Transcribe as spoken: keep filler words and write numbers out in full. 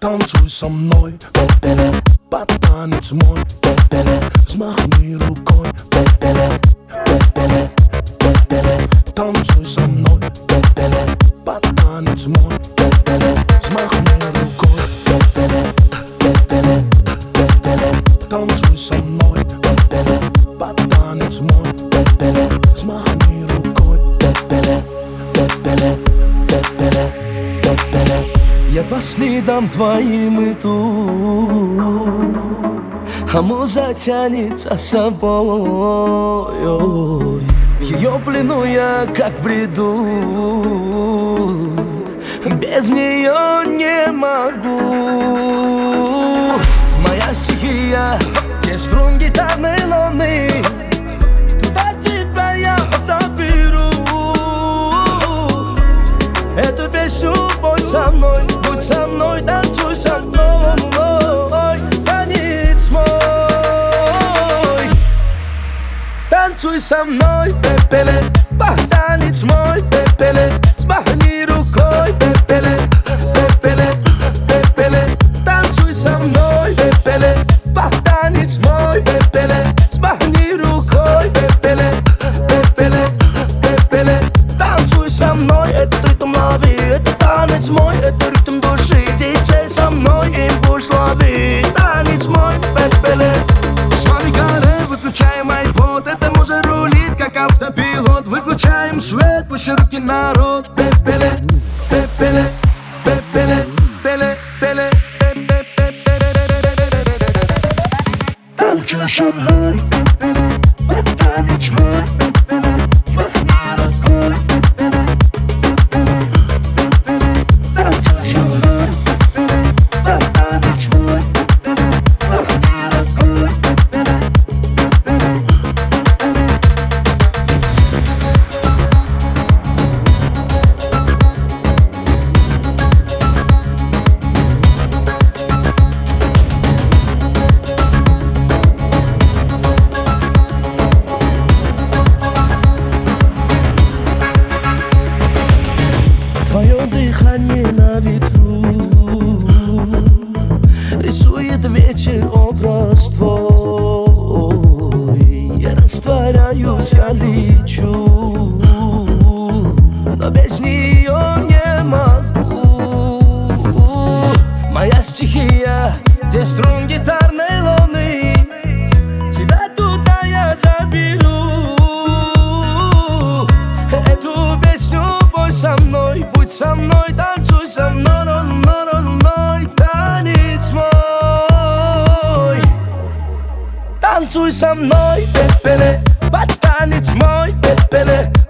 Танцуй со мной, пепеле, под танец мой, пепеле, взмахни рукой, пепеле, пепеле, пепеле. Танцуй со мной, пепеле, под танец мой, пепеле, взмахни рукой, пепеле, пепеле, пепеле. Танцуй со мной, пепеле, под танец мой, пепеле, взмахни рукой, пепеле, пепеле, пепеле, пепеле. Я по следам твоим иду, а муза тянет за собой. В ее плену я как в бреду, без нее не могу. Моя стихия, где струн гитарной луны, туда тебя я заберу. Эту песню пой со мной, будь со мной, танцуй со мной, танец мой. Танцуй со мной, пепеле, танец мой, пепеле, взмахни рукой, пепеле, пепеле, пепеле. Танцуй со мной, пепеле, танец мой, пепеле, взмахни рукой, пепеле, пепеле, пепеле. Танцуй со мной, это ритм лови, это танец мой, это ритм души. Диджей со мной, импульс лови, танец мой, пепеле. С вами Каре, выключаем айпод, эта муза рулит, как автопилот. Выключаем свет, пусть руки народ, пепеле, пепеле, пепеле, пеле, пеле, пепеле. Танцуй со мной, танец мой, твое дыхание на ветру рисует вечер образ твой. Я растворяюсь, я лечу, но без нее не могу. Моя стихия, где струн гитарной луны, тебя туда я заберу. Эту песню пой со мной, будь со мной, танцуй со мной, но, но, но, мной, танец мой. Танцуй со мной, пепеле, под танец мой, пепеле,